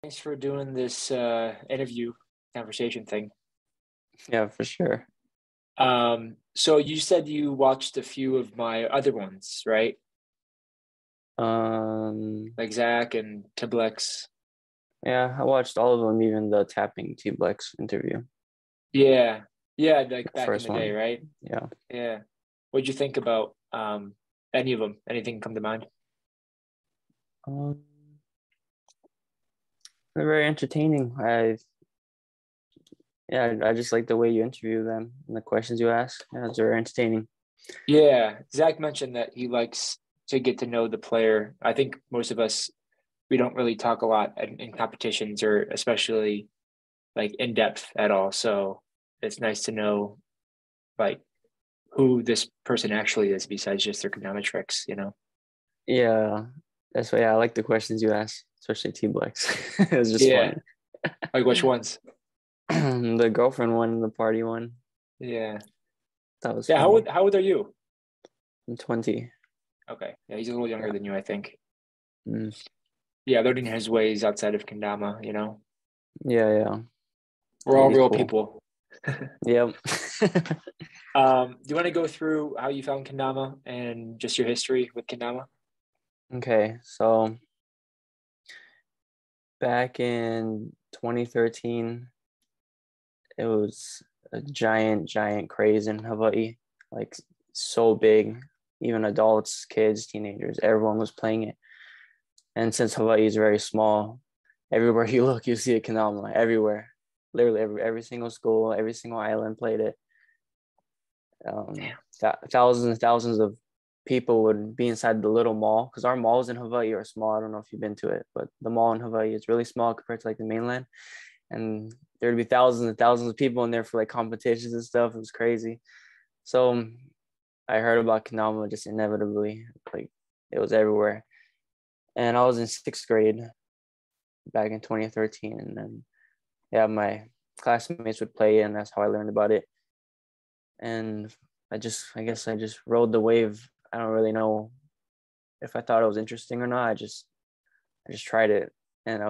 Thanks for doing this interview conversation thing. Yeah, for sure. So you said you watched a few of my other ones, right? Um, Like Zach and Tiblex. yeah, I watched all of them, even the tapping T-Blex interview, Yeah. Yeah, like the back in first the day, one. right? Yeah. Yeah. What'd you think about any of them? Anything come to mind? Um, they're very entertaining. I just like the way you interview them and the questions you ask. Yeah, it's very entertaining. Yeah. Zach mentioned that he likes to get to know the player. I think most of us we don't really talk a lot in competitions or especially like in depth at all. So it's nice to know like who this person actually is besides just their econometrics, you know? Yeah, that's why. Yeah, I like the questions you ask, especially T-Blex. It was just Yeah. funny. Like which ones? The girlfriend one, the party one, Yeah. that was Yeah. funny. How old are you? I'm 20. Okay. Yeah, he's a little younger Yeah. than you, I think. Mm. Yeah, learning his ways outside of kendama, you know? Yeah, yeah. We're Yeah, all he's real cool. people. Yep. Do you want to go through how you found kendama and just your history with kendama? Okay, so back in 2013, it was a giant craze in Hawaii, like so big. Even adults, kids, teenagers, everyone was playing it. And since Hawaii is very small, everywhere you look, you see a Kanama everywhere. Literally every single school, every single island played it. Damn. Thousands and thousands of people would be inside the little mall because our malls in Hawaii are small. I don't know if you've been to it, but the mall in Hawaii is really small compared to like the mainland. And there'd be thousands and thousands of people in there for like competitions and stuff. It was crazy. So I heard about Kanama just inevitably, like it was everywhere. And I was in sixth grade back in 2013. And then, yeah, my classmates would play, and that's how I learned about it. And I guess I just rode the wave. I don't really know if I thought it was interesting or not. I just tried it, and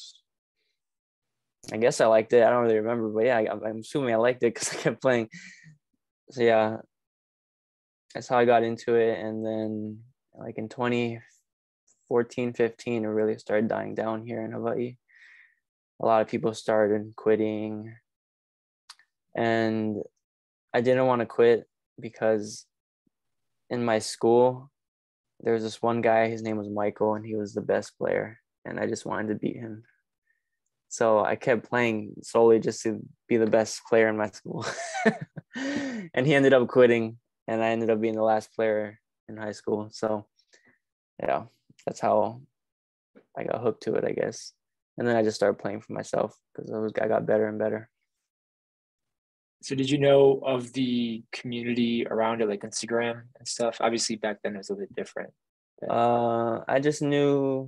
I guess I liked it. I don't really remember, but yeah, I'm assuming I liked it because I kept playing. So yeah, that's how I got into it. And then like in 2014, 15, it really started dying down here in Hawaii. A lot of people started quitting, and I didn't want to quit because in my school there was this one guy. His name was Michael, and he was the best player, and I just wanted to beat him. So I kept playing solely just to be the best player in my school. And he ended up quitting, and I ended up being the last player in high school. So yeah, that's how I got hooked to it, I guess. And then I just started playing for myself because I got better and better. So did you know of the community around it, like Instagram and stuff? Obviously back then it was a little bit different. But I just knew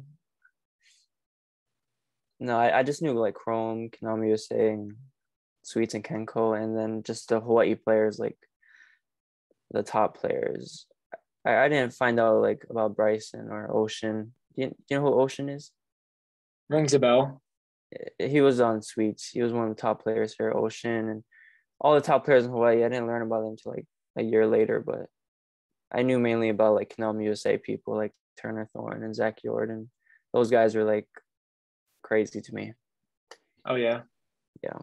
no, I just knew like Chrome, Konami USA, and Sweets and Kenko, and then just the Hawaii players, like the top players. I didn't find out like about Bryson or Ocean. Do you know who Ocean is? rings a bell. He was on Sweets. He was one of the top players here, Ocean, and all the top players in Hawaii. I didn't learn about them until like a year later, but I knew mainly about like Konami USA people like Turner Thorne and Zach Jordan. Those guys were like crazy to me. Oh yeah. Yeah.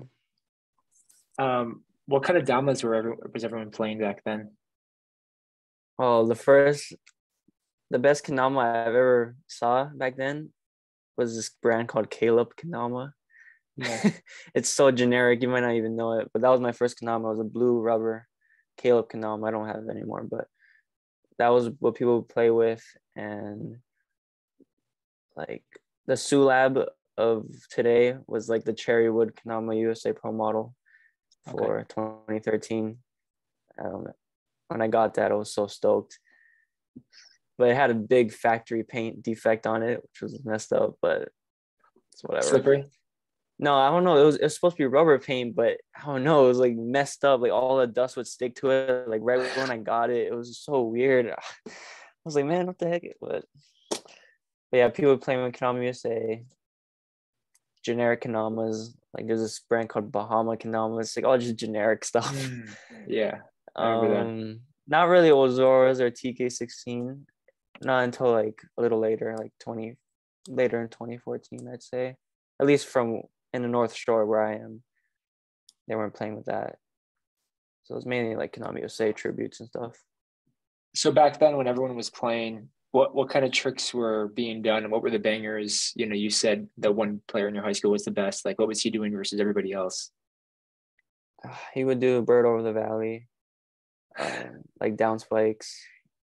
What kind of damas was everyone playing back then? Oh, the best Kanama I've ever saw back then was this brand called Caleb Kanama. Yeah. It's so generic, you might not even know it. But that was my first Kanama. It was a blue rubber Caleb Kanama. I don't have it anymore, but that was what people would play with. And like the Sulab of today was like the Cherrywood Kanama USA Pro model Okay. for 2013. Um, when I got that, I was so stoked. But it had a big factory paint defect on it, which was messed up, but it's whatever. Slippery. No, I don't know. It was supposed to be rubber paint, but I don't know. It was like messed up. Like all the dust would stick to it. Like right when I got it, it was so weird. I was like, man, what the heck? But yeah, people would play with Konami USA. generic kanamas. Like there's this brand called Bahama Kanamas, like all just generic stuff. Yeah, I remember that. Not really Ozoras or TK16, not until like a little later, like later in 2014, I'd say. At least from in the North Shore where I am, they weren't playing with that. So it was mainly like Konami USA tributes and stuff. So back then, when everyone was playing, what kind of tricks were being done, and what were the bangers? You said the one player in your high school was the best. Like, what was he doing versus everybody else? He would do Bird Over the Valley, like down spikes.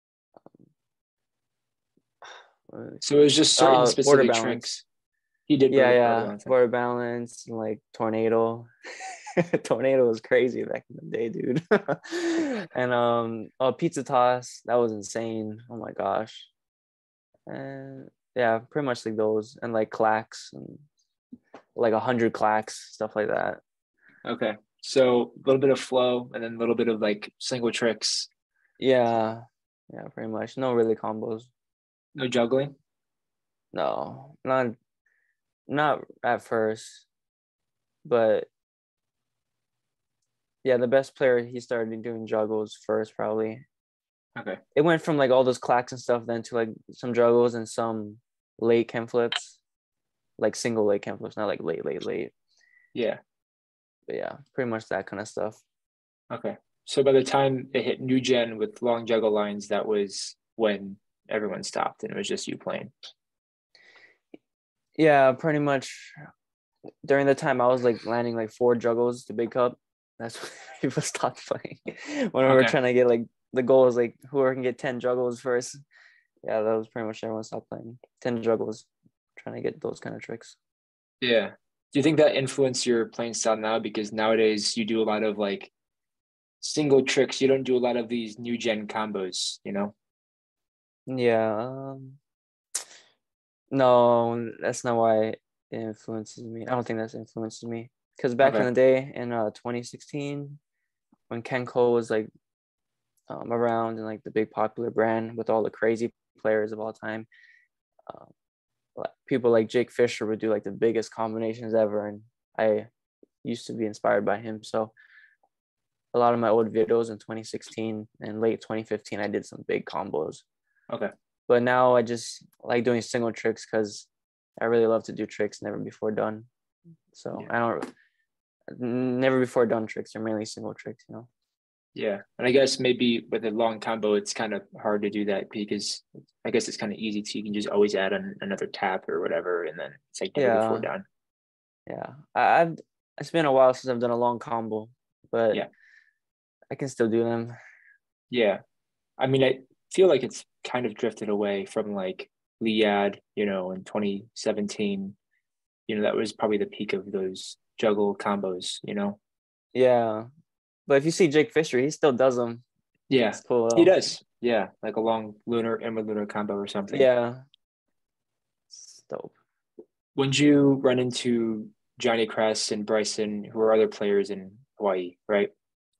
So it was just certain Border specific balance. tricks. He did Yeah. balance. Border balance and like tornado. Tornado was crazy back in the day, dude. And pizza toss, that was insane. Oh my gosh. And yeah, pretty much like those, and like clacks and like 100 clacks, stuff like that. Okay. So a little bit of flow and then a little bit of like single tricks. Yeah, pretty much. No really combos. No juggling. No, not at first, but yeah, the best player, he started doing juggles first, probably. Okay. It went from like all those clacks and stuff then to like some juggles and some late chem flips, like single late chem flips, not like late. Yeah. But yeah, pretty much that kind of stuff. Okay. So by the time it hit new gen with long juggle lines, that was when everyone stopped and it was just you playing. Yeah, pretty much during the time I was like landing like 4 juggles to big cup. That's when people stopped playing. When we were trying to get like, the goal is like whoever can get 10 juggles first. Yeah, that was pretty much everyone stopped playing. 10 juggles, trying to get those kind of tricks. Yeah. Do you think that influenced your playing style now? Because nowadays you do a lot of like single tricks. You don't do a lot of these new gen combos. Yeah. No, that's not why it influences me. I don't think that's influences me. Because back in the day, in 2016, when Kenko was like around and like the big popular brand with all the crazy players of all time, people like Jake Fisher would do like the biggest combinations ever, and I used to be inspired by him. So a lot of my old videos in 2016 and late 2015, I did some big combos. Okay. But now I just like doing single tricks because I really love to do tricks never before done. So I don't never before done tricks are mainly single tricks. Yeah. And I guess maybe with a long combo, it's kind of hard to do that because I guess it's kind of easy you can just always add another tap or whatever. And then it's like never before done. Yeah. It's been a while since I've done a long combo, but yeah, I can still do them. Yeah. I mean, I feel like it's kind of drifted away from like Liad, in 2017. That was probably the peak of those juggle combos. Yeah. But if you see Jake Fisher, he still does them. Yeah, cool, he does. Yeah, like a long lunar and lunar combo or something. Yeah. It's dope. When did you run into Johnny Kress and Bryson, who are other players in Hawaii, right?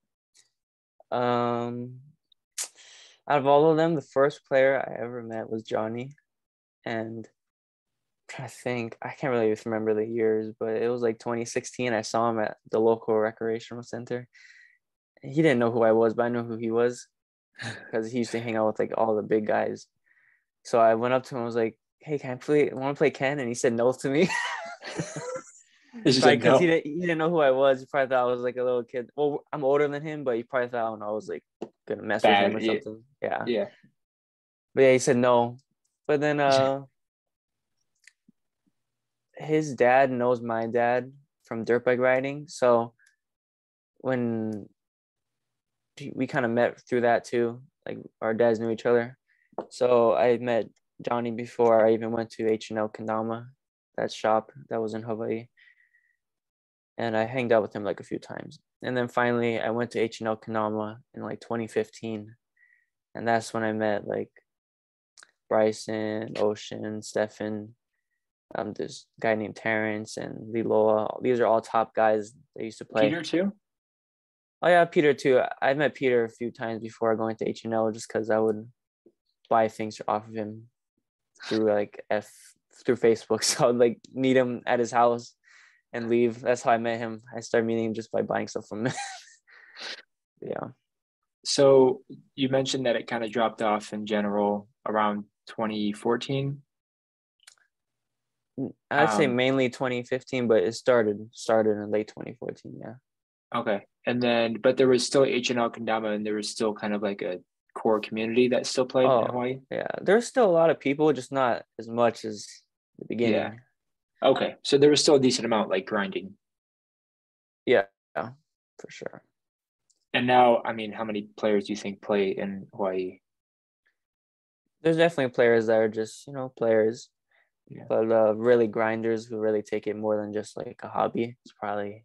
Out of all of them, the first player I ever met was Johnny. And I think, I can't really remember the years, but it was like 2016. I saw him at the local recreational center. He didn't know who I was, but I knew who he was because he used to hang out with like all the big guys. So I went up to him and was like, "Hey, want to play Ken?" And he said no to me. Because he didn't know who I was. He probably thought I was like a little kid. Well, I'm older than him, but he probably thought I was like gonna mess with him or something. Yeah. But yeah, he said no. But then his dad knows my dad from dirt bike riding. So when we kind of met through that too, like our dads knew each other. So I met Johnny before I even went to H&L Kendama, that shop that was in Hawaii. And I hanged out with him like a few times. And then finally I went to H&L Kendama in like 2015. And that's when I met like Bryson, Ocean, Stefan, this guy named Terrence and Liloa. These are all top guys that used to play. Peter too? Oh yeah, Peter too. I met Peter a few times before going to H&L just because I would buy things off of him through like through Facebook. So I would like meet him at his house and leave. That's how I met him. I started meeting him just by buying stuff from him. Yeah. So you mentioned that it kind of dropped off in general around 2014. I'd say mainly 2015, but it started in late 2014. Yeah. Okay. And then, but there was still H&L Kendama, and there was still kind of like a core community that still played in Oh, Hawaii. yeah. There's still a lot of people, just not as much as the Yeah. beginning. Okay. So there was still a decent amount like grinding. Yeah, for sure. And now, I mean, how many players do you think play in Hawaii? There's definitely players that are just, players, Yeah. but really grinders who really take it more than just like a hobby. It's probably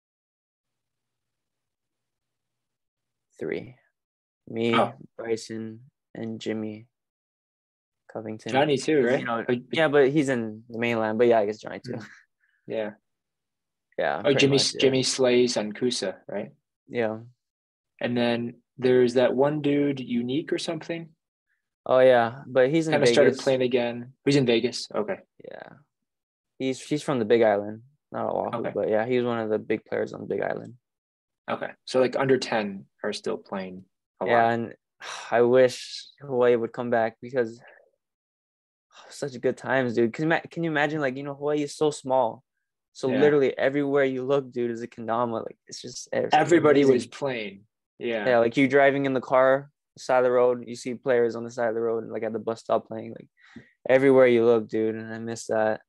3. Me, Oh, Bryson, and Jimmy Covington. Johnny too, 'Cause, right? yeah, but he's in the mainland. But yeah, I guess Johnny too. Yeah. Yeah, Oh, pretty Jimmy much. Yeah. Jimmy slays on Kusa, right? Yeah. And then there's that one dude, Unique or something, Oh yeah, but he's in kind of started Vegas. playing again. Who's in Vegas? Okay. Yeah, he's from the Big Island, not Oahu, Okay. but yeah, he's one of the big players on the Big Island. Okay. So like under 10 are still playing a Yeah, lot. and I wish Hawaii would come back because such good times, dude. Can you imagine, like, Hawaii is so small, so Yeah. literally everywhere you look, dude, is a kendama. Like it's Everybody was amazing. playing. Yeah. Yeah, like you driving in the car, side of the road, you see players on the side of the road, like at the bus stop playing, like everywhere you look, dude. And I miss that.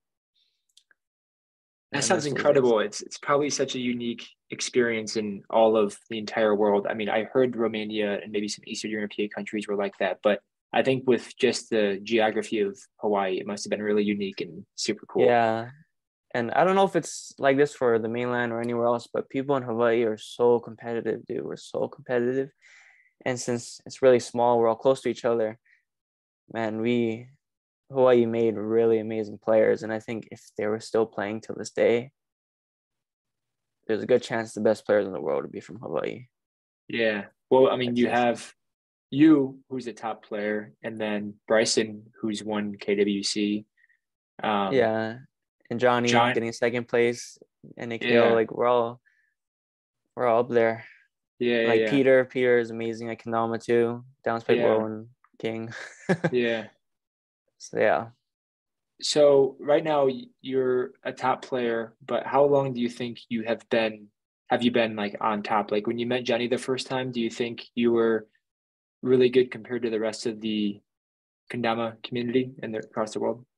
That I sounds miss those days. incredible. It's probably such a unique experience in all of the entire world. I mean, I heard Romania and maybe some Eastern European countries were like that, but I think with just the geography of Hawaii, it must have been really unique and super cool. Yeah. And I don't know if it's like this for the mainland or anywhere else, but people in Hawaii are so competitive, dude. We're so competitive. And since it's really small, we're all close to each other. Man, Hawaii made really amazing players. And I think if they were still playing till this day, there's a good chance the best players in the world would be from Hawaii. Yeah. Well, I mean, That's you just, have you, who's a top player, and then Bryson, who's won KWC. yeah. And Johnny John, getting second place, and Nikhil, yeah, like we're all up there. yeah, Like yeah, Peter is amazing at Kendama too. Downspike yeah, low and king. yeah. So yeah. So right now you're a top player, but how long do you think you have been? Have you been like on top? Like when you met Johnny the first time, do you think you were really good compared to the rest of the kendama community and across the world?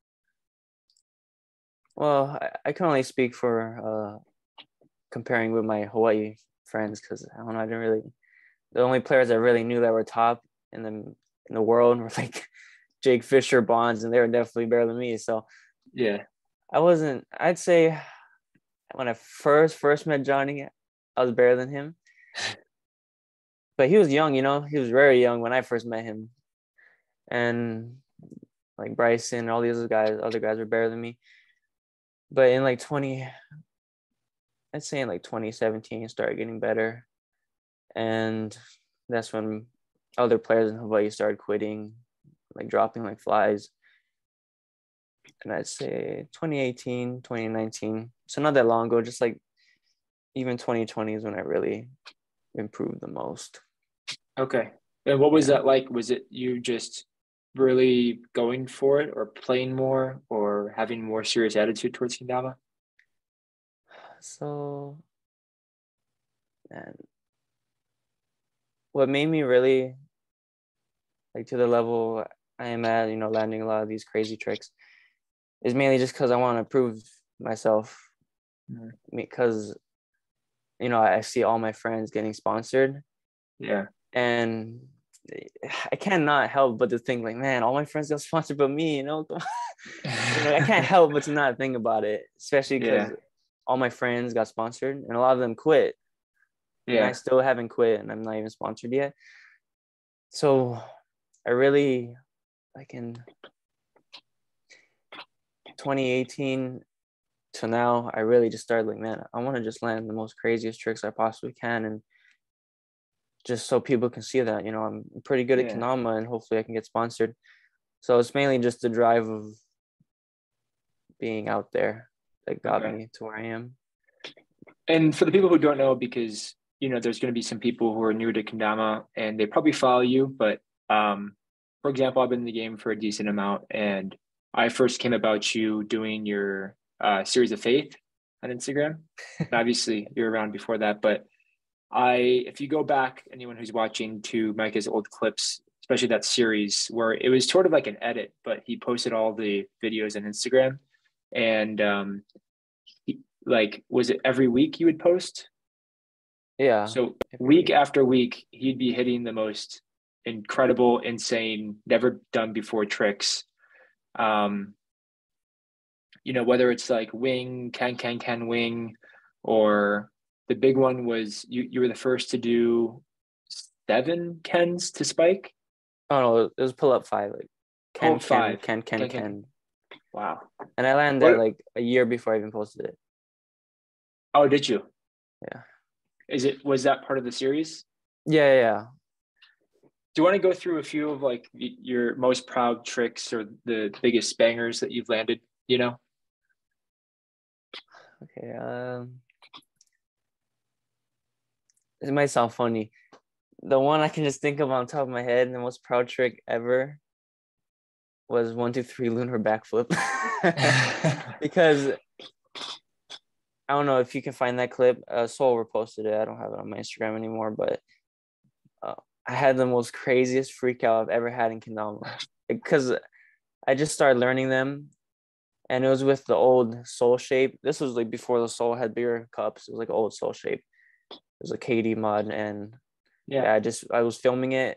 Well, I can only speak for comparing with my Hawaii friends because I don't know. I didn't really. The only players I really knew that were top in the world were like Jake Fisher, Bonds, and they were definitely better than me. So Yeah, I wasn't. I'd say when I first met Johnny, I was better than him. But he was young, He was very young when I first met him, and like Bryson, all these other guys were better than me. But in like I'd say in like 2017, it started getting better, and that's when other players in Hawaii started quitting, like dropping like flies. And I'd say 2018, 2019. So not that long ago, just like even 2020 is when I really improved the most. okay. And what was Yeah. that like? Was it you just really going for it or playing more or having more serious attitude towards kendama? So, man, what made me really like to the level I am at, landing a lot of these crazy tricks is mainly just because I want to prove myself. Mhm. Because, I see all my friends getting sponsored, Yeah. and I cannot help but to think like, man, all my friends got sponsored but me, I can't help but to not think about it, especially because Yeah. all my friends got sponsored and a lot of them quit, and I Yeah. still haven't quit, and I'm not even sponsored yet. So I really, like in 2018 to now, I really just started like, man, I want to just land the most craziest tricks I possibly can, and just so people can see that, I'm pretty good at Yeah. kendama, and hopefully I can get sponsored. So it's mainly just the drive of being out there. that got Okay. me to where I am. And for the people who don't know, because there's going to be some people who are new to kendama and they probably follow you, but for example, I've been in the game for a decent amount, and I first came about you doing your series of faith on Instagram. And obviously, you're around before that, but if you go back, anyone who's watching, to Micah's old clips, especially that series where it was sort of like an edit, but he posted all the videos on Instagram, and like, was it every week you would post? Yeah, So every week week. after week, he'd be hitting the most incredible, insane, never done before tricks. Um, whether it's like wing, can wing, or the big one was you were the first to do 7 Kens to spike. Oh no, it was pull up 5, like Oh, five. Can. Ken. Wow. And I landed that What? like a year before I even posted it. Oh, did you? Yeah. Was that part of the series? Yeah. Do you want to go through a few of like your most proud tricks or the biggest bangers that you've landed? Okay. It might sound funny. The one I can just think of on top of my head, the most proud trick ever, was 1, 2, 3 lunar backflip. Because I don't know if you can find that clip. Soul reposted it. I don't have it on my Instagram anymore, but I had the most craziest freak out I've ever had in kendama, because I just started learning them, and it was with the old Soul shape. This was like before the Soul had beer cups. It was like old Soul shape. It was a KD mod, and Yeah. I was filming it,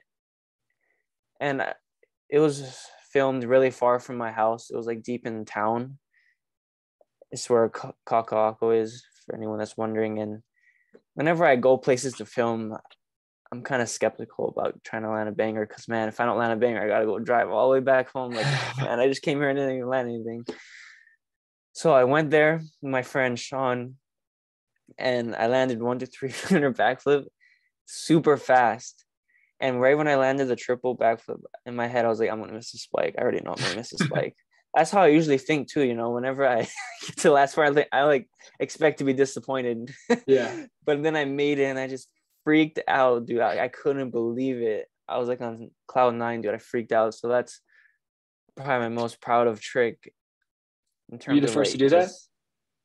and it was filmed really far from my house. It was like deep in town. It's where Kaka'ako is, for anyone that's wondering. And whenever I go places to film, I'm kind of skeptical about trying to land a banger, because man, if I don't land a banger, I gotta go drive all the way back home. Like, man, I just came here and didn't even land anything. So I went there with my friend Sean, and I landed 1, 2, 3 lunar backflip super fast. And right when I landed the triple backflip, in my head, I was like, I'm gonna miss a spike. I already know I'm gonna miss a spike. That's how I usually think too, whenever I get to the last part, I like expect to be disappointed. Yeah. But then I made it and I just freaked out, dude. I couldn't believe it. I was like on cloud 9, dude. I freaked out. So that's probably my most proud of trick in Were you terms the of first to like do that? just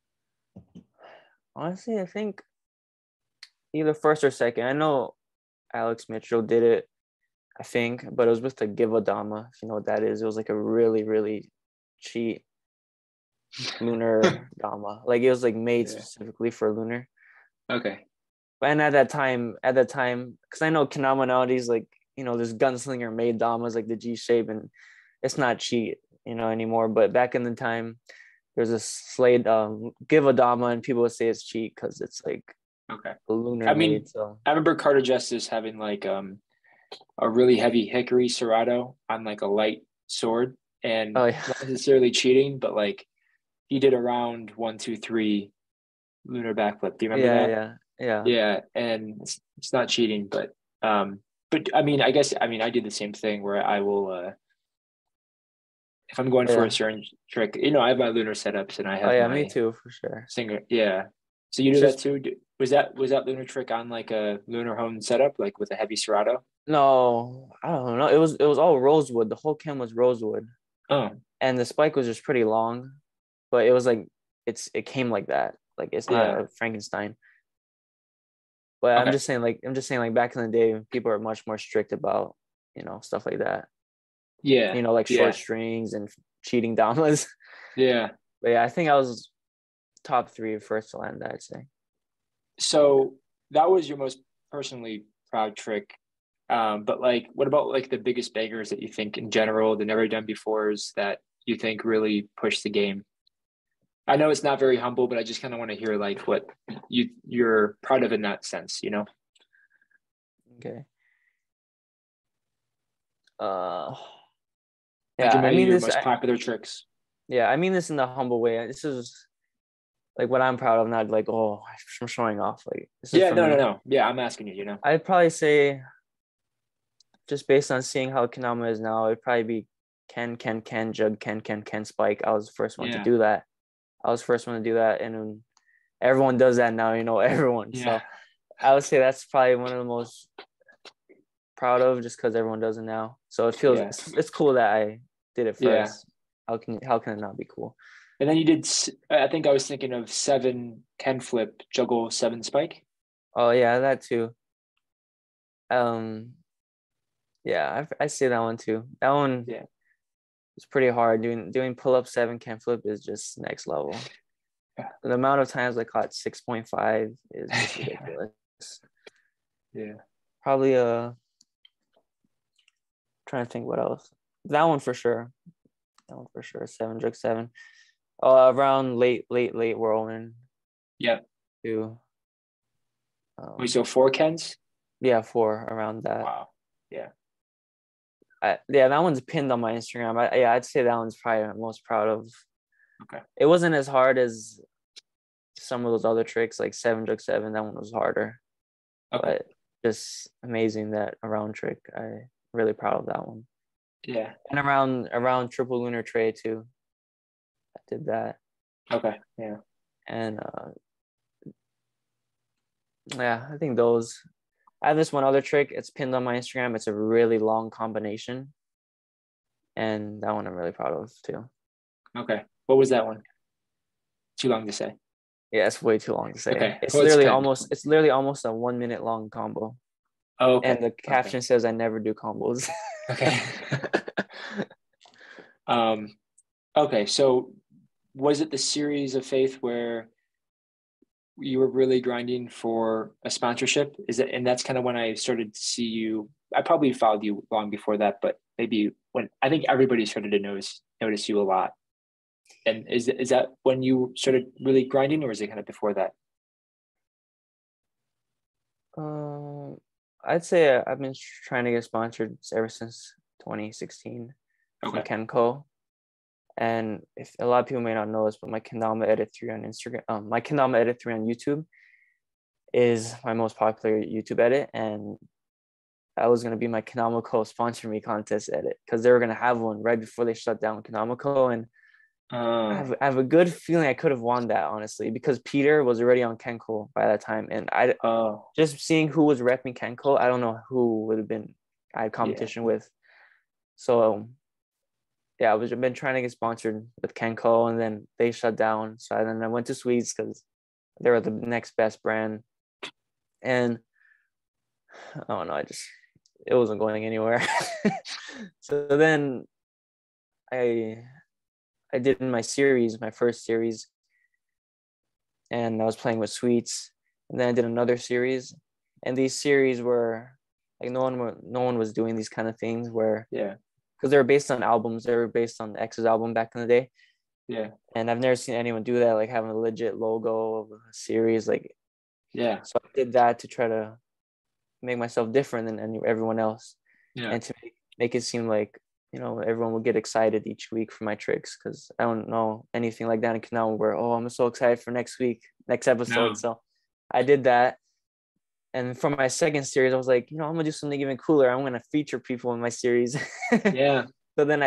honestly, I think either first or second. I know Alex Mitchell did it, I think, but it was with the Givodama, if you know what that is. It was like a really, really cheap lunar Dama. Like it was like made Yeah. specifically for lunar. Okay. And at that time, because I know Kanama nowadays, like, there's gunslinger made Damas like the G shape, and it's not cheat, anymore. But back in the time, there's a Slade give a Dama, and people would say it's cheat because it's like Okay. lunar I mean, made. So I remember Carter Justice having like a really heavy hickory serrato on like a light sword, and oh yeah, not necessarily cheating, but like he did a round 1, 2, 3 lunar backflip. Do you remember that? yeah. Yeah, and it's not cheating, but I mean, I do the same thing where I will if I'm going for a Yeah. certain trick, I have my lunar setups and I Oh have yeah, me my too, for sure. singer. Yeah. So you It's do that just too? Was that lunar trick on like a lunar hone setup, like with a heavy serrato? no, I don't know. It was all rosewood. The whole cam was rosewood, Oh, and the spike was just pretty long, but it was like it came like that. Like it's not yeah. a Frankenstein. But Okay. I'm just saying like back in the day, people are much more strict about, stuff like that. Yeah. Like short Yeah. strings and cheating damas. Yeah. But yeah, I think I was top 3 first to land that, I'd say. So that was your most personally proud trick. But like, what about like the biggest bangers that you think in general, the never done befores that you think really pushed the game? I know it's not very humble, but I just kind of want to hear like what you're proud of in that sense. Okay. Uh Like yeah, I maybe mean your this most popular tricks. yeah, I mean this in the humble way. This is like what I'm proud of, not like, oh, I'm showing off. Like this is Yeah, for no, no, me. no. Yeah, I'm asking you. I'd probably say, just based on seeing how Kanama is now, it'd probably be Ken, Jug, Ken, Spike. I was the first one to Yeah. do that. I was the first one to do that, and everyone does that now. Everyone. Yeah. So I would say that's probably one of the most proud of, just because everyone does it now. So it feels Yeah. it's cool that I did it Yeah. first. How can it not be cool? And then you did, I think I was thinking of 7 Ken flip, juggle 7 spike. Oh yeah, that too. Um, yeah, I see that one too. That one Yeah. is pretty hard. Doing pull up 7 can flip is just next level. Yeah. The amount of times I caught 6.5 is just ridiculous. Yeah. Probably trying to think what else. That one for sure. That one for sure. 7 jug 7. Around late whirlwind Yeah. too. Wait, so 4 Kens? Yeah, 4 around that. Wow. Yeah. Yeah, that one's pinned on my Instagram. I'd say that one's probably I'm most proud of. Okay. It wasn't as hard as some of those other tricks, like 7 jug 7. That one was harder. Okay. But just amazing, that around trick. I really proud of that one. Yeah. And around triple lunar tray too. I did that. Okay. Yeah. And yeah, I think those. I have this one other trick. It's pinned on my Instagram. It's a really long combination. And that one I'm really proud of too. Okay. What was that one? Too long to say. Yeah, it's way too long to say. Okay. It's Well, it's literally pinned. almost a 1 minute long combo. Oh, okay. And the caption says I never do combos. Okay. Okay. So was it the series of Faith where you were really grinding for a sponsorship? And that's kind of when I started to see you. I probably followed you long before that, but maybe when I think everybody started to notice you a lot. And is that when you started really grinding, or is it kind of before that? I'd say I've been trying to get sponsored ever since 2016 from Okay. Kenko. And if a lot of people may not know this, but my Kendama Edit 3 on Instagram, my Kendama Edit 3 on YouTube is my most popular YouTube edit. And that was going to be my Kanamako sponsor me contest edit, because they were going to have one right before they shut down Kanamako. And I have a good feeling I could have won that, honestly, because Peter was already on Kenko by that time. And just seeing who was repping Kenko, I don't know who would have been I had competition with. So yeah, I've been trying to get sponsored with Kenko, and then they shut down. So then I went to Swedes because they were the next best brand. And I don't know, it wasn't going anywhere. So then I did my first series, and I was playing with Sweets. And then I did another series, and these series were like no one was doing these kind of things where because they were based on albums. They were based on X's album back in the day. Yeah. And I've never seen anyone do that, like having a legit logo of a series. Like, yeah. So I did that to try to make myself different than everyone else. Yeah. And to make it seem like, everyone will get excited each week for my tricks, because I don't know anything like that in Canal where, I'm so excited for next episode. No. So I did that. And for my second series, I was like, I'm gonna do something even cooler. I'm gonna feature people in my series. Yeah. So then I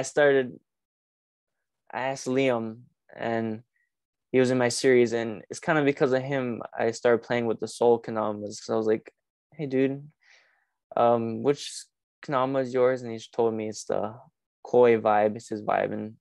asked Liam, and he was in my series, and it's kind of because of him I started playing with the Soul Kanamas. So I was like, hey dude, which Kanama is yours? And he told me it's the Koi vibe, it's his vibe, and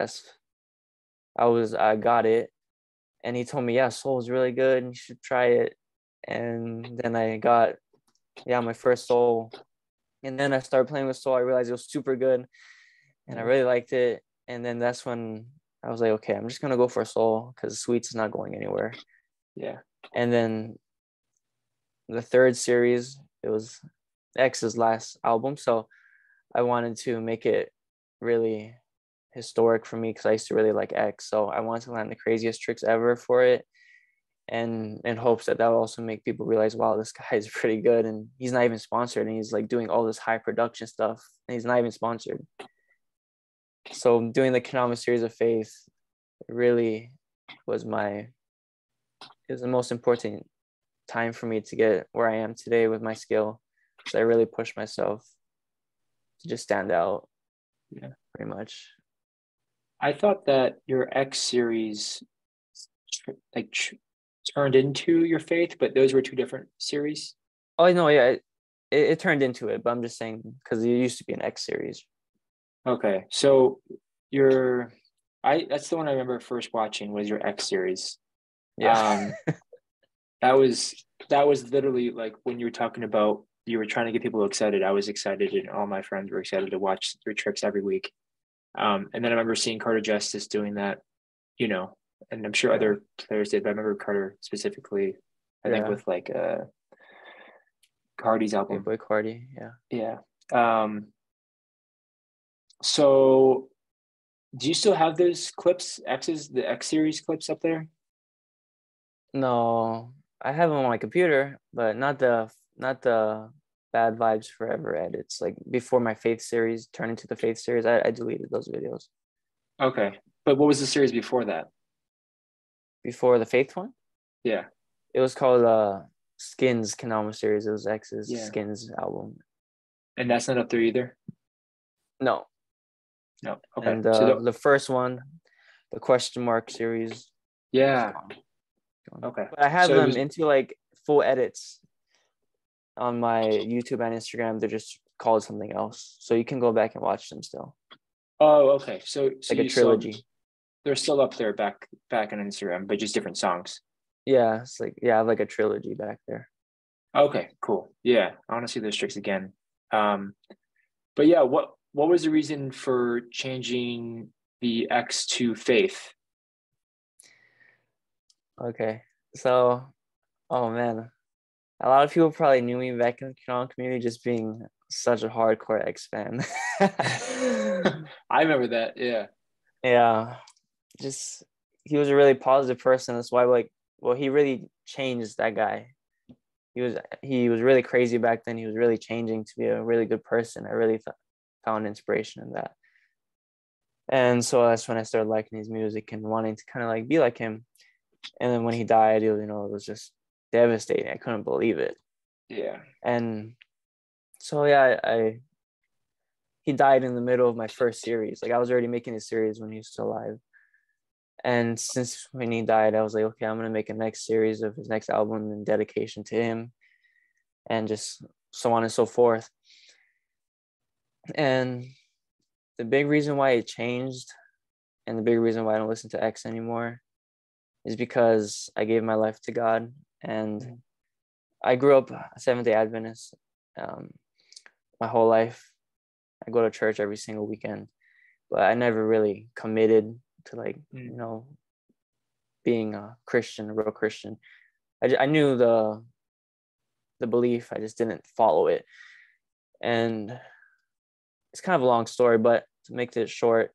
I got it. And he told me, yeah, Soul is really good and you should try it. And then I got my first Soul, and then I started playing with Soul. I realized it was super good and I really liked it. And then that's when I was like, okay, I'm just gonna go for a Soul because Sweets is not going anywhere. Yeah. And then the third series, it was X's last album, so I wanted to make it really historic for me because I used to really like X. So I wanted to land the craziest tricks ever for it, and in hopes that will also make people realize, wow, this guy is pretty good, and he's not even sponsored, and he's like doing all this high production stuff, and he's not even sponsored. So doing the Kanama series of Faith really was the most important time for me to get where I am today with my skill. So I really pushed myself to just stand out. Yeah, pretty much. I thought that your X series like turned into your faith, but those were two different series. Oh no, yeah, it turned into it, but I'm just saying because it used to be an X series. Okay, so your that's the one I remember first watching was your X series. Yeah. Um, that was literally like when you were talking about you were trying to get people excited. I was excited, and all my friends were excited to watch your tricks every week. And then I remember seeing Carter Justice doing that, you know, and I'm sure Yeah. other players did, but I remember Carter specifically. I think Yeah. with like Cardi's album. Playboy Cardi. Yeah. Yeah. So do you still have those clips, the X series clips up there? No, I have them on my computer, but not the Bad Vibes Forever edits. Like before my Faith series turned into the Faith series, I deleted those videos. Okay. But what was the series before that? Before the Faith one, Yeah. it was called Skins Kanama series. It was X's Yeah. Skins album. And that's not up there either? No, No. Okay. and So the first one, the question mark series, is yeah. gone. Okay. But I have So it them was into like full edits on my YouTube and Instagram. They're just called something else, so you can go back and watch them still, oh, okay. So like a you still trilogy. they're still up there back on Instagram, but just different songs. Yeah, it's like I have like a trilogy back there. Okay, cool. Yeah. I want to see those tricks again. Um, but yeah, what was the reason for changing the X to Faith? Okay, so oh man, a lot of people probably knew me back in the Toronto community just being such a hardcore X fan. I remember that. Yeah. Yeah, just he was a really positive person. That's why well, he really changed that guy. He was really crazy back then. He was really changing to be a really good person. I really found inspiration in that. And so that's when I started liking his music and wanting to kind of like be like him. And then when he died, it was just devastating. I couldn't believe it. Yeah. And so yeah, he died in the middle of my first series. Like I was already making a series when he was still alive. And since when he died, I was like, okay, I'm gonna make a next series of his next album in dedication to him, and just so on and so forth. And the big reason why it changed, and the big reason why I don't listen to X anymore, is because I gave my life to God, and I grew up a Seventh Day Adventist. My whole life, I go to church every single weekend, but I never really committed to being a Christian, a real Christian. I knew the belief, I just didn't follow it. And it's kind of a long story, but to make it short,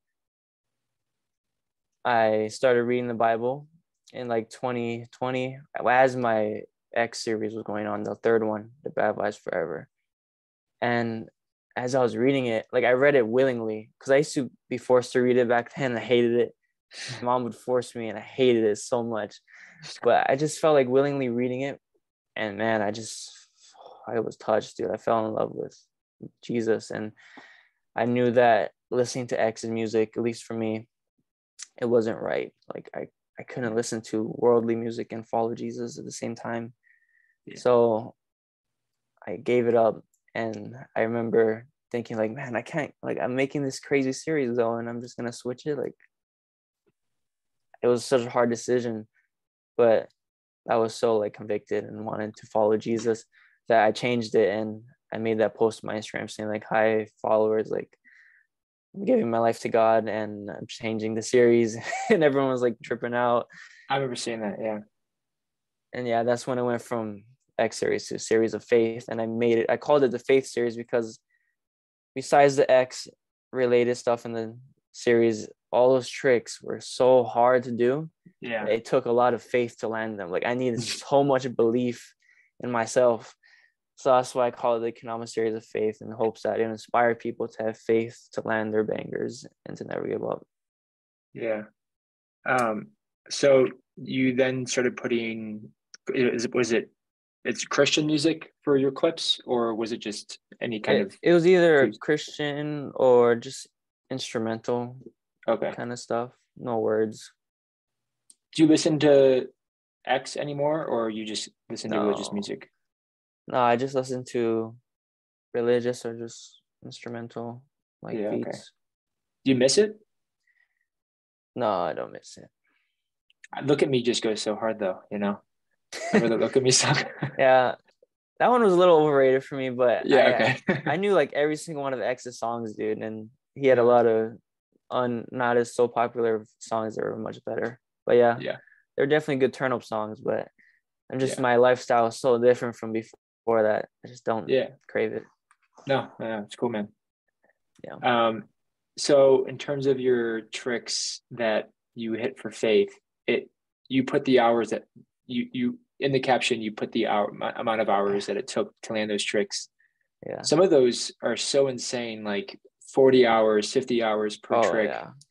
I started reading the Bible in like 2020 as my X series was going on, the third one, The Bad Vibes Forever. And as I was reading it, like I read it willingly because I used to be forced to read it back then. I hated it. My mom would force me and I hated it so much. But I just felt like willingly reading it. And man, I was touched, dude. I fell in love with Jesus. And I knew that listening to X's music, at least for me, it wasn't right. Like I couldn't listen to worldly music and follow Jesus at the same time. Yeah. So I gave it up. And I remember thinking like, man, I can't, like, I'm making this crazy series though, and I'm just going to switch it. Like, it was such a hard decision, but I was so like convicted and wanted to follow Jesus that I changed it. And I made that post on my Instagram saying like, hi followers, like I'm giving my life to God and I'm changing the series. And everyone was like tripping out. I remember seeing that. Yeah. And yeah, that's when it went from X series to series of faith. And I called it the faith series because besides the X related stuff in the series, all those tricks were so hard to do. Yeah. It took a lot of faith to land them. Like I needed so much belief in myself. So that's why I call it the Kanama series of faith, in hopes that it inspire people to have faith to land their bangers and to never give up. Yeah. So you then started putting, it's Christian music for your clips, or was it just any kind of? It was either Christian or just instrumental Okay. kind of stuff. No words. Do you listen to X anymore, or you just listen to religious No, music? no, I just listen to religious or just instrumental like Yeah, okay. beats. Do you miss it? No, I don't miss Look at Me just goes so hard though, you know. Remember the Look at Me song? it. Yeah, that one was a little overrated for me, but Yeah, I okay. I knew like every single one of X's songs, dude, and he had a Yeah, lot of not as so popular songs that were much better. But yeah, yeah, they're definitely good turn up songs, but I'm just yeah, my lifestyle is so different from before that I just don't yeah. crave it. No, no, it's cool, man. Yeah. Um, so in terms of your tricks that you hit for faith, it you put the hours that you in the caption you put the amount of hours that it took to land those tricks. Yeah. Some of those are so insane, like 40 hours, 50 hours per Oh trick. yeah.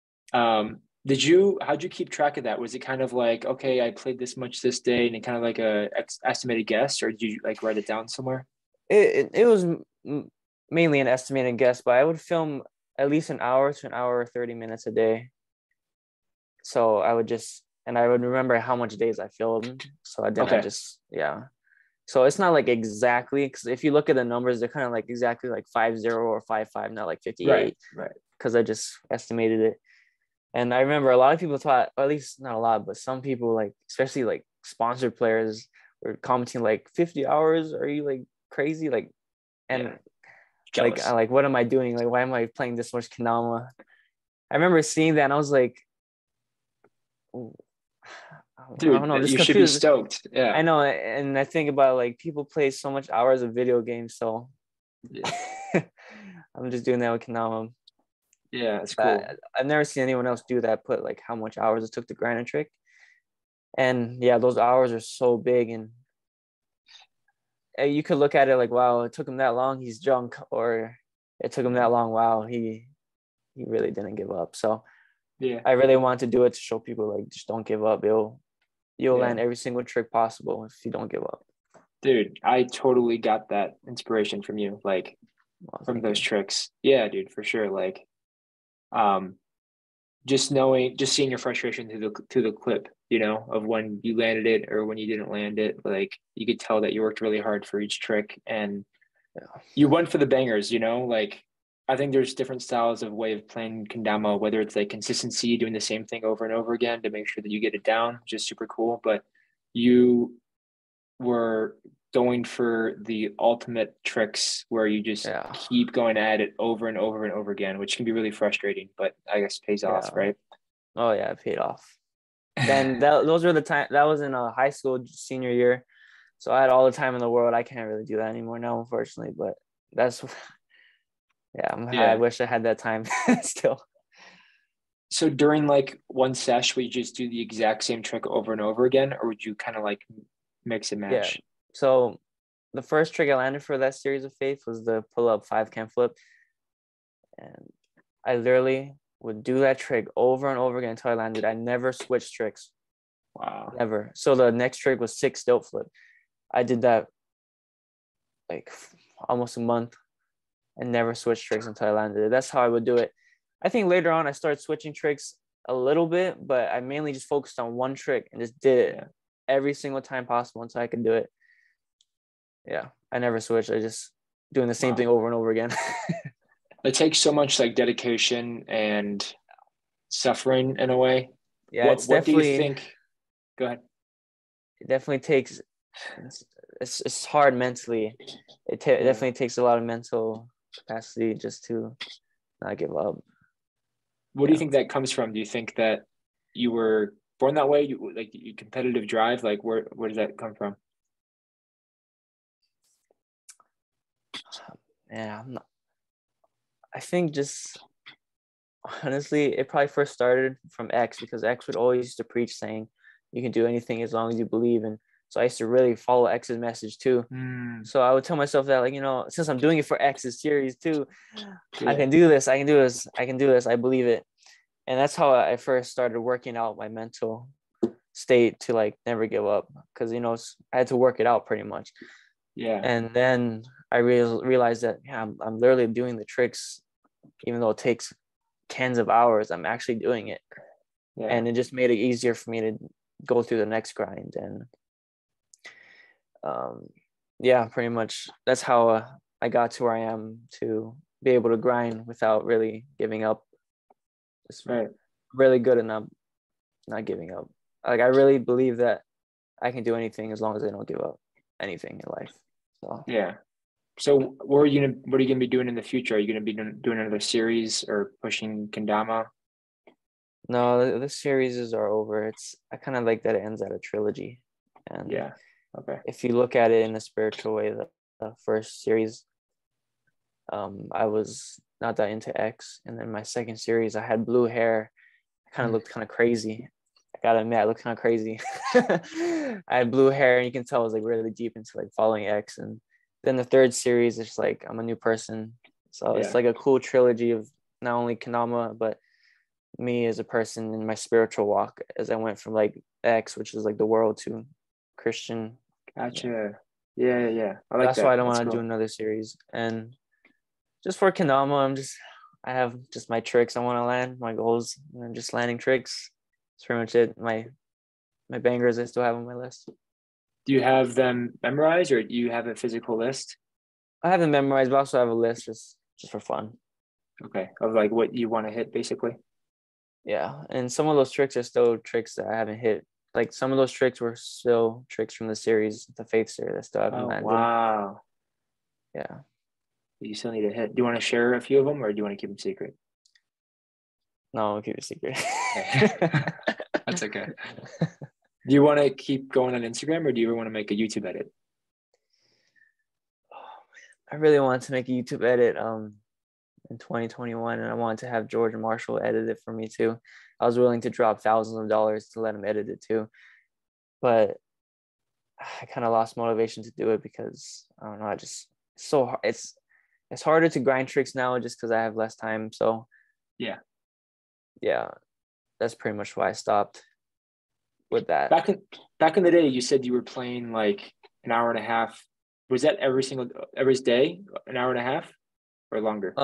How'd you keep track of that? Was it kind of like, okay, I played this much this day and it kind of like a estimated guess, or did you like write it down somewhere? It was mainly an estimated guess, but I would film at least an hour to an hour or 30 minutes a day. So I would just and I would remember how much days I filmed. So I didn't I Okay. just yeah. So it's not like exactly because if you look at the numbers, they're kind of like exactly like 50 or 55, not like Right, 58, right. because I just estimated it. And I remember a lot of people thought, or at least not a lot, but some people like, especially like sponsored players, were commenting like 50 hours. Are you like crazy? Like, Yeah. and like, I Jealous. like, what am I doing? Like, why am I playing this much Kanama? I remember seeing that and I was like, "Ooh, I don't Dude, know, I'm just you should be confused. stoked. I Yeah. know. And I think about like people play so much hours of video games. So Yeah. I'm just doing that with Kanama. Yeah, it's cool. I've never seen anyone else do that, put like how much hours it took to grind a trick. And yeah, those hours are so big. And you could look at it like, wow, it took him that long, he's drunk, or it took him that Yeah. long, wow, he really didn't give up. So Yeah. I really want to do it to show people like just don't give up. You'll Yeah. land every single trick possible if you don't give up. Dude, I totally got that inspiration from you, like Well, from thank those you. tricks. Yeah, dude, for sure. Like, um, just knowing, just seeing your frustration through the clip, you know, of when you landed it or when you didn't land it. Like, you could tell that you worked really hard for each trick and Yeah. you went for the bangers, you know, like I think there's different styles of way of playing kendama, whether it's like consistency, doing the same thing over and over again to make sure that you get it down, which is super cool. But you were going for the ultimate tricks where you just Yeah. keep going at it over and over and over again, which can be really frustrating, but I guess pays off, Yeah. right? Oh yeah, it paid off. Then those were the time that was in a high school senior year. So I had all the time in the world. I can't really do that anymore now, unfortunately. But that's yeah, I Yeah. wish I had that time still. So during like one sesh, would you just do the exact same trick over and over again, or would you kind of like mix and Yeah. match? So the first trick I landed for that series of faith was the pull up 5 cam flip. And I literally would do that trick over and over again until I landed. I never switched tricks. Wow. Never. So the next trick was 6 stilt flip. I did that like almost a month and never switched tricks until I landed it. That's how I would do it. I think later on I started switching tricks a little bit, but I mainly just focused on one trick and just did it Yeah. every single time possible until I could do it. Yeah, I never switched. I just doing the same Wow. thing over and over again. It takes so much like dedication and suffering in a way. Yeah, it's What do you definitely think? Go ahead. it definitely takes it's hard mentally. It Yeah. definitely takes a lot of mental capacity just to not give up. What do you Yeah. think that comes from? Do you think that you were born that way? You like your competitive drive? Like where does that come from? Yeah, I think just honestly, it probably first started from X because X would always used to preach saying you can do anything as long as you believe. And so I used to really follow X's message too. Mm, So I would tell myself that, like, since I'm doing it for X's series too, I yeah. can do this. I can do this. I can do this. I believe it. And that's how I first started working out my mental state to like never give up because, I had to work it out pretty much. Yeah. And then I realized that, yeah, I'm literally doing the tricks, even though it takes tens of hours, I'm actually doing it. Yeah. And it just made it easier for me to go through the next grind. And yeah, pretty much that's how I got to where I am, to be able to grind without really giving up. Just Right. really good enough, not giving up. Like, I really believe that I can do anything as long as I don't give up anything in life. So Yeah. So what are you gonna be doing in the future? Are you gonna be doing another series or pushing kendama? no, the series are over. I kind of like that it ends at a trilogy. And Yeah. Okay. if you look at it in a spiritual way, the first series, I was not that into X, and then my second series, I had blue hair. I kind of looked kind of crazy. I gotta admit, I looked kind of crazy. I had blue hair, and you can tell I was like really deep into like following X. And then the third series, it's like I'm a new person. So Yeah. it's like a cool trilogy of not only Kanama, but me as a person in my spiritual walk, as I went from like X, which is like the world, to Christian. Yeah. Gotcha. Yeah, yeah, yeah. I like That's why I that. don't That's want to do cool. another series. And just for Kanama, I have just my tricks I want to land, my goals, and I'm just landing tricks. That's pretty much it. My bangers I still have on my list. Do you have them memorized or do you have a physical list? I haven't memorized, but I also have a list just for fun. Okay. Of like what you want to hit basically? Yeah. And some of those tricks are still tricks that I haven't hit. Like, some of those tricks were still tricks from the series, the Faith series, that still haven't Oh, landed. wow. Yeah. You still need to hit. Do you want to share a few of them or do you want to keep them secret? No, I'll keep it secret. Okay. That's okay. Do you want to keep going on Instagram or do you ever want to make a YouTube edit? I really wanted to make a YouTube edit in 2021, and I wanted to have George Marshall edit it for me too. I was willing to drop thousands of dollars to let him edit it too, but I kind of lost motivation to do it because I don't know. I just it's so hard. It's harder to grind tricks now just because I have less time. So Yeah. yeah, that's pretty much why I stopped with that. Back in the day, you said you were playing like an hour and a half. Was that every day, an hour and a half or longer?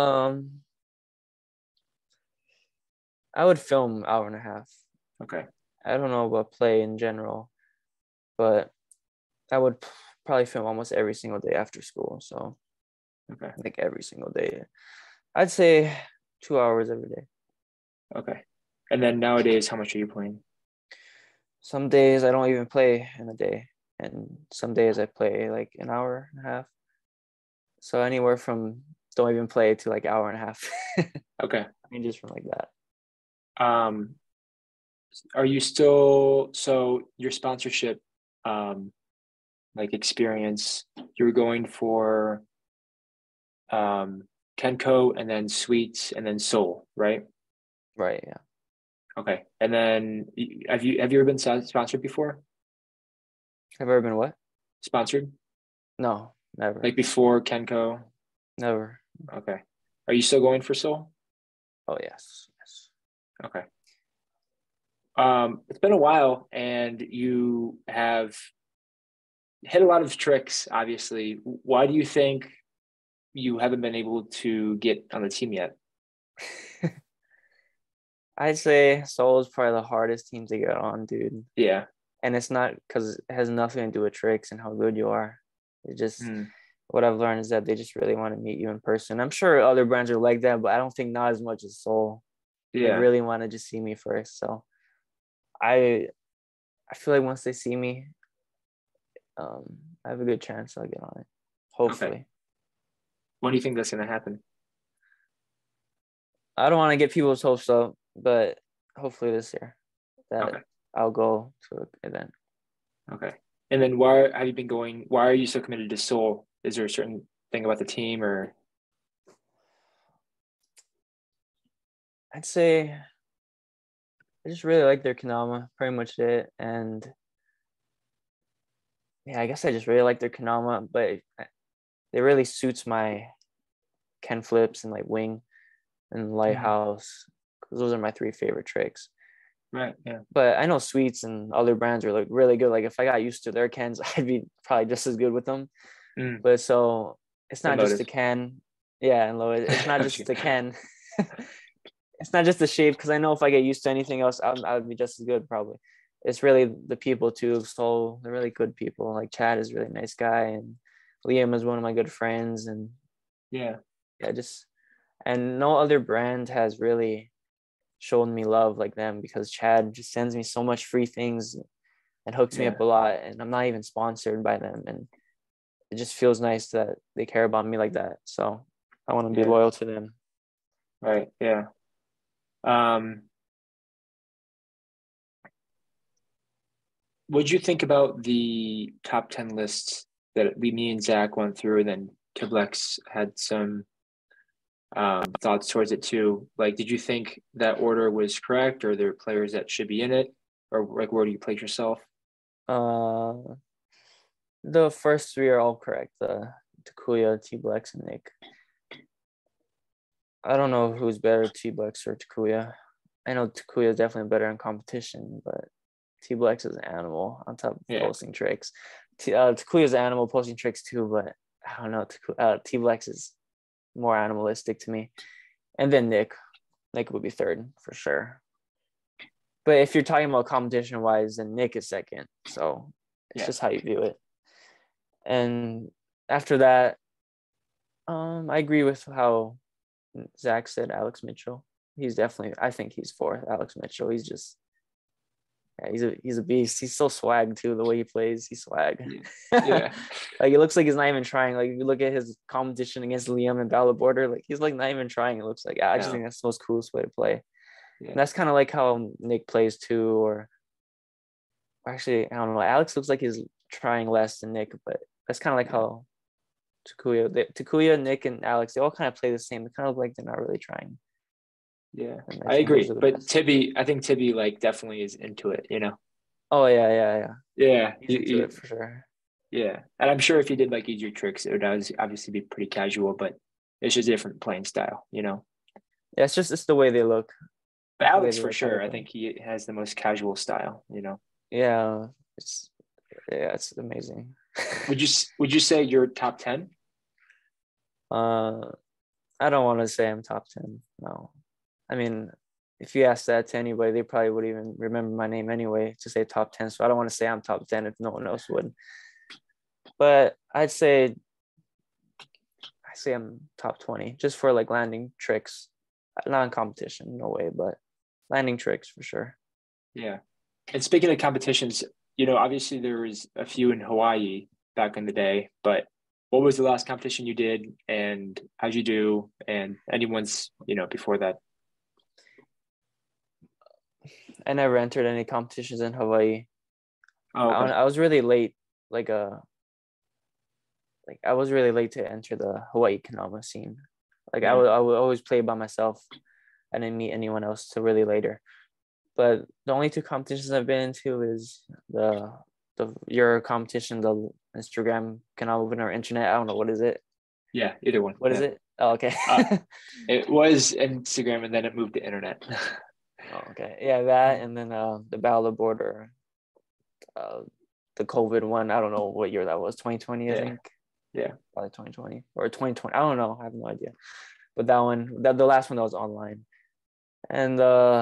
I would film hour and a half. Okay. I don't know about play in general, but I would probably film almost every single day after school. So Okay. like every single day, I'd say 2 hours every day. Okay. And then nowadays, how much are you playing? Some days I don't even play in a day, and some days I play like an hour and a half. So anywhere from don't even play to like hour and a half. Okay. Ranges from like that. Um, are you still so your sponsorship um like experience, you were going for Kenko and then Sweets and then Soul, right? Right. Yeah. Okay. And then have you ever been sponsored before? Have I ever been what? Sponsored? No, never. Like before Kenko? Never. Okay. Are you still going for Soul? Oh yes. Yes. Okay. It's been a while and you have hit a lot of tricks, obviously. Why do you think you haven't been able to get on the team yet? I'd say Seoul is probably the hardest team to get on, dude. Yeah. And it's not because it has nothing to do with tricks and how good you are. It just Hmm. what I've learned is that they just really want to meet you in person. I'm sure other brands are like that, but I don't think not as much as Seoul. They Yeah. really want to just see me first. So I I feel like once they see me, um, I have a good chance I'll get on it. Okay. Hopefully. When do you think that's gonna happen? I don't want to get people's hopes up, but hopefully this year that Okay. I'll go to an event. Okay. And then why have you been going? Why are you so committed to Seoul? Is there a certain thing about the team or I'd say I just really like their Kanama, pretty much it. And yeah, I guess I just really like their Kanama, but it really suits my Ken flips and like wing and Mhm. lighthouse, because those are my three favorite tricks. Right? Yeah. But I know Sweets and other brands are like really good. Like if I got used to their Kens, I'd be probably just as good with them. Mm. But so it's And not just the Lotus. Ken. Yeah, and low. It's not I'm just just the kidding. Ken. It's not just the shape, because I know if I get used to anything else, I would be just as good probably. It's really the people too. So they're really good people. Like Chad is a really nice guy, and Liam is one of my good friends, and Yeah. yeah, just and no other brand has really shown me love like them, because Chad just sends me so much free things and hooks me Yeah. up a lot, and I'm not even sponsored by them, and it just feels nice that they care about me like that. So I want to be Yeah. loyal to them. Right. Yeah. Um, what'd you think about the top 10 lists that me and Zach went through, and then Kiblex had some thoughts towards it too? Like, did you think that order was correct, or are there players that should be in it, or like where do you place yourself? Uh, the first three are all correct. Takuya, T-Blex, and Nick. I don't know who's better, T-Blex or Takuya. I know Takuya is definitely better in competition, but T-Blex is an animal on top of Yeah. posting tricks. Takuya is an animal posting tricks too, but I don't know. T-Blex is more animalistic to me. And then Nick. Nick would be third for sure. But if you're talking about competition wise, then Nick is second. So it's Yeah. just how you view it. And after that, I agree with how Zach said Alex Mitchell. He's definitely, I think he's fourth. Alex Mitchell. He's just, yeah, he's a beast. He's so swag too. The way he plays, he's swag. Yeah. Like it looks like he's not even trying. Like if you look at his competition against Liam and Battle Border, like he's like not even trying. It looks like I just No. think that's the most coolest way to play. Yeah. And that's kind of like how Nick plays too. Or actually, I don't know. Alex looks like he's trying less than Nick, but that's kind of like how Takuya, Nick, and Alex, they all kind of play the same. They kind of look like they're not really trying. Yeah. And I I think those agree. are the But best. Tibby, I think Tibby like definitely is into it, you know? Oh yeah. Yeah. He's into it for sure. Yeah. And I'm sure if he did like easier tricks, it would obviously be pretty casual, but it's just a different playing style, you know? Yeah, it's the way they look. But The way Alex they for look how they sure, I play. think he has the most casual style, you know? Yeah, it's it's amazing. Would you say you're top 10? uh, I don't want to say I'm top 10. No, I mean, if you ask that to anybody, they probably would even remember my name anyway to say top 10. So I don't want to say I'm top 10 if no one else would. But I say I'm top 20 just for like landing tricks, not in competition, no way, but landing tricks for sure. Yeah. And speaking of competitions, you know, obviously there was a few in Hawaii back in the day, but what was the last competition you did and how'd you do? And anyone's, you know, before that? I never entered any competitions in Hawaii. Oh, okay. I was really late, like I was really late to enter the Hawaii Kanama scene. Like Yeah. I would always play by myself. I didn't meet anyone else till really later. But the only two competitions I've been into is your competition, the Instagram Kanama winner internet. I don't know, what is it? Yeah. Either one. What is Yeah. it? Oh, okay. Uh, it was Instagram and then it moved to internet. Oh, okay. Yeah, that and then the Battle of Border, uh the COVID one. I don't know what year that was. 2020, I Yeah. think. Yeah. Probably 2020 or 2020. I don't know. I have no idea. But that one, the last one that was online. And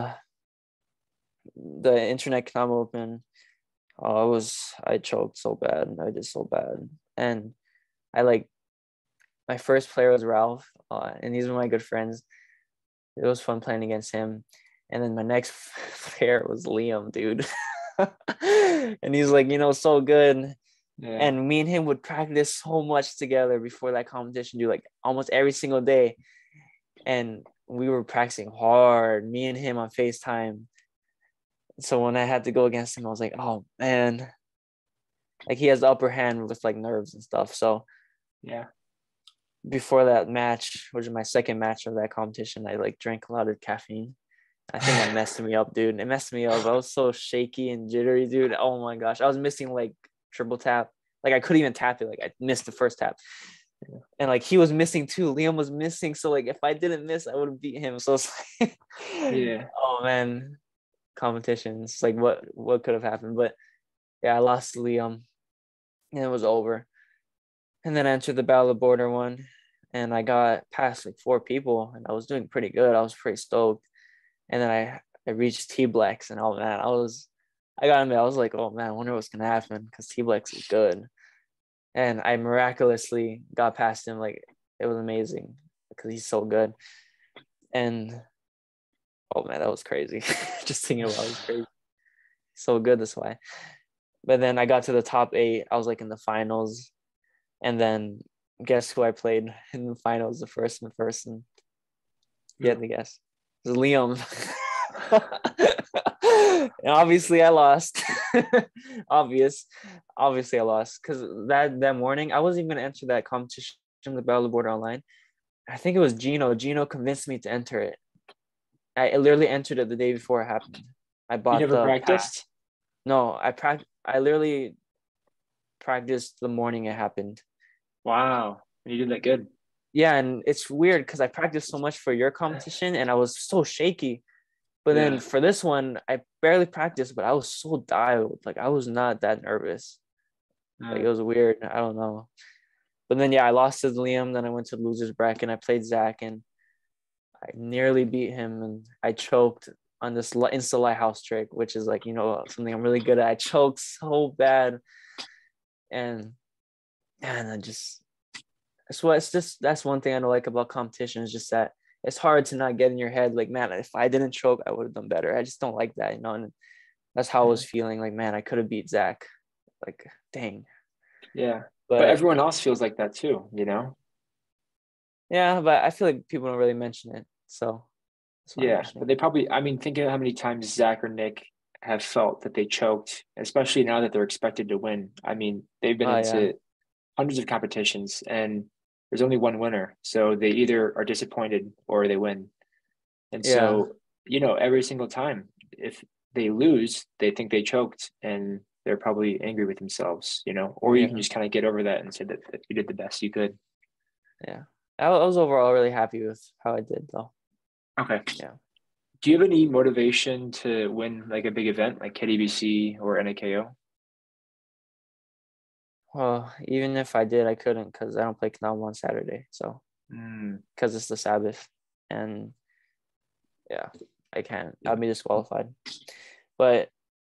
the internet Kanama open, I choked so bad. I did so bad. And I like my first player was Ralph, and he's one of my good friends. It was fun playing against him. And then my next player was Liam, dude. And he's like, so good. Yeah. And me and him would practice so much together before that competition, dude, like almost every single day. And we were practicing hard, me and him on FaceTime. So when I had to go against him, I was like, oh man, like he has the upper hand with like nerves and stuff. So Yeah. before that match, which is my second match of that competition, I like drank a lot of caffeine. I think that messed me up, dude. It messed me up. I was so shaky and jittery, dude. Oh my gosh. I was missing like triple tap. Like I couldn't even tap it. Like I missed the first tap. And like he was missing too. Liam was missing. So like if I didn't miss, I would have beat him. So it's like, Yeah. oh man, competitions. Like what could have happened? But yeah, I lost to Liam and it was over. And then I entered the Battle of Border one and I got past like 4 people and I was doing pretty good. I was pretty stoked. And then I reached T-Blex, and oh man, I got him. I was like, oh man, I wonder what's gonna happen because T-Blex is good. And I miraculously got past him. Like, it was amazing because he's so good. And oh man, that was crazy. Just thinking about it was crazy. So good, that's why. But then I got to the top 8. I was like in the finals. And then guess who I played in the finals, the first person. You had to guess. It was Liam. And obviously I lost. Obviously I lost. Because that morning, I wasn't even going to enter that competition, the Battle Border Online. I think it was Gino. Gino convinced me to enter it. I literally entered it the day before it happened. I bought You never the practiced? pass. No, I literally practiced the morning it happened. Wow. You did that good. Yeah, and it's weird because I practiced so much for your competition and I was so shaky. But then for this one, I barely practiced, but I was so dialed. Like, I was not that nervous. Like, it was weird. I don't know. But then, yeah, I lost to Liam. Then I went to the losers bracket and I played Zach and I nearly beat him. And I choked on this Insta Lighthouse trick, which is like, something I'm really good at. I choked so bad. And I just, that's one thing I don't like about competition is just that it's hard to not get in your head like, man, if I didn't choke, I would have done better. I just don't like that, and that's how I was feeling. Like, man, I could have beat Zach. Like, dang. Yeah. But everyone else feels like that too, Yeah, but I feel like people don't really mention it. So yeah, but they probably, think of how many times Zach or Nick have felt that they choked, especially now that they're expected to win. They've been into hundreds of competitions and there's only one winner. So they either are disappointed or they win. And so, every single time, if they lose, they think they choked and they're probably angry with themselves, or you can just kind of get over that and say that you did the best you could. Yeah. I was overall really happy with how I did though. Okay. Yeah. Do you have any motivation to win like a big event like KDBC or NAKO? Well, even if I did, I couldn't because I don't play Knalm on Saturday. So, because it's the Sabbath. And yeah, I can't. I'd be disqualified. But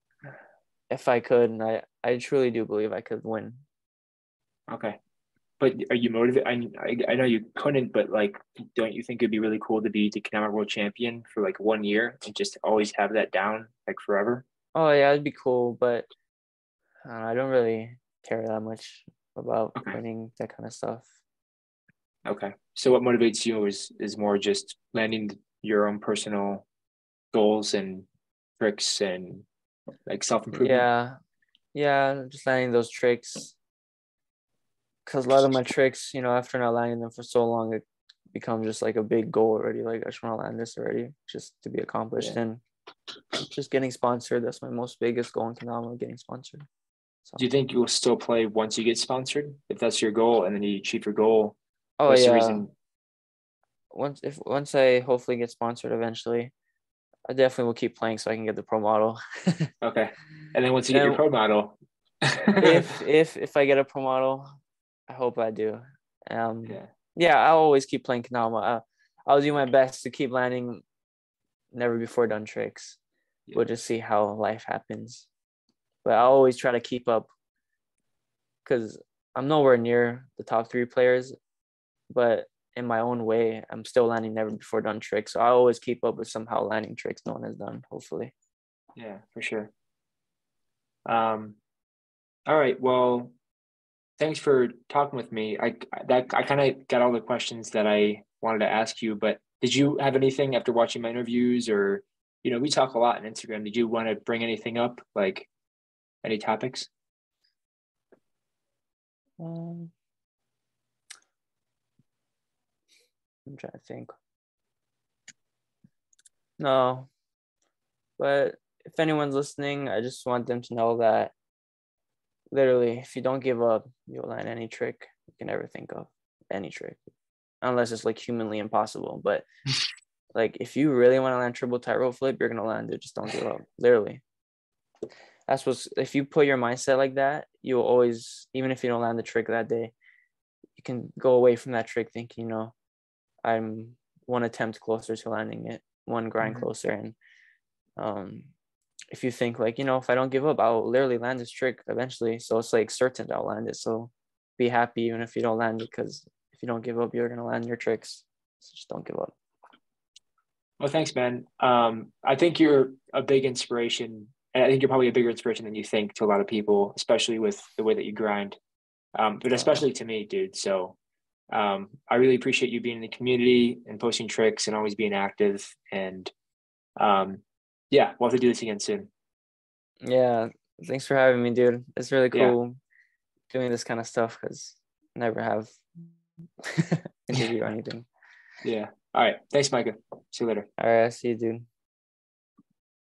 if I could, I truly do believe I could win. Okay. But are you motivated? I know you couldn't, but like, don't you think it'd be really cool to be the Kanama World Champion for like 1 year and just always have that down like forever? Oh yeah, it'd be cool, but I don't really care that much about winning that kind of stuff. Okay. So what motivates you is more just landing your own personal goals and tricks and like self-improvement? Yeah, just landing those tricks. Because a lot of my tricks, after not landing them for so long, it becomes just like a big goal already. Like, I just want to land this already, just to be accomplished. Yeah. And just getting sponsored, that's my most biggest goal in Kanama, getting sponsored. So. Do you think you will still play once you get sponsored? If that's your goal and then you achieve your goal, what's the reason? Once I hopefully get sponsored eventually, I definitely will keep playing so I can get the pro model. Okay. And then once you get your pro model. if I get a pro model, I hope I do. I'll always keep playing Kanama. I'll do my best to keep landing never before done tricks. We'll just see how life happens. But I always try to keep up because I'm nowhere near the top 3 players, but in my own way, I'm still landing never before done tricks. So I always keep up with somehow landing tricks no one has done, hopefully. Yeah, for sure. All right. Well, thanks for talking with me. I kind of got all the questions that I wanted to ask you, but did you have anything after watching my interviews or, we talk a lot on Instagram. Did you want to bring anything up, like any topics? I'm trying to think. No, but if anyone's listening, I just want them to know that literally, if you don't give up, you'll land any trick you can ever think of, any trick, unless it's like humanly impossible. But like, if you really want to land triple tightrope flip, you're gonna land it. Just don't give up. Literally, if you put your mindset like that, you'll always, even if you don't land the trick that day, you can go away from that trick thinking, I'm one attempt closer to landing it. one grind Mhm. closer. And if you think like, if I don't give up, I'll literally land this trick eventually. So it's like certain that I'll land it. So be happy even if you don't land it, because if you don't give up, you're gonna land your tricks. So just don't give up. Well, thanks, man. I think you're a big inspiration, and I think you're probably a bigger inspiration than you think to a lot of people, especially with the way that you grind. But Uh, especially to me, dude. So I really appreciate you being in the community and posting tricks and always being active. And um, yeah, we'll have to do this again soon. yeah, thanks for having me, dude. It's really Yeah. cool doing this kind of stuff because I never have interview or anything. Yeah. All right. Thanks, Micah. See you later. All right, I see you, dude.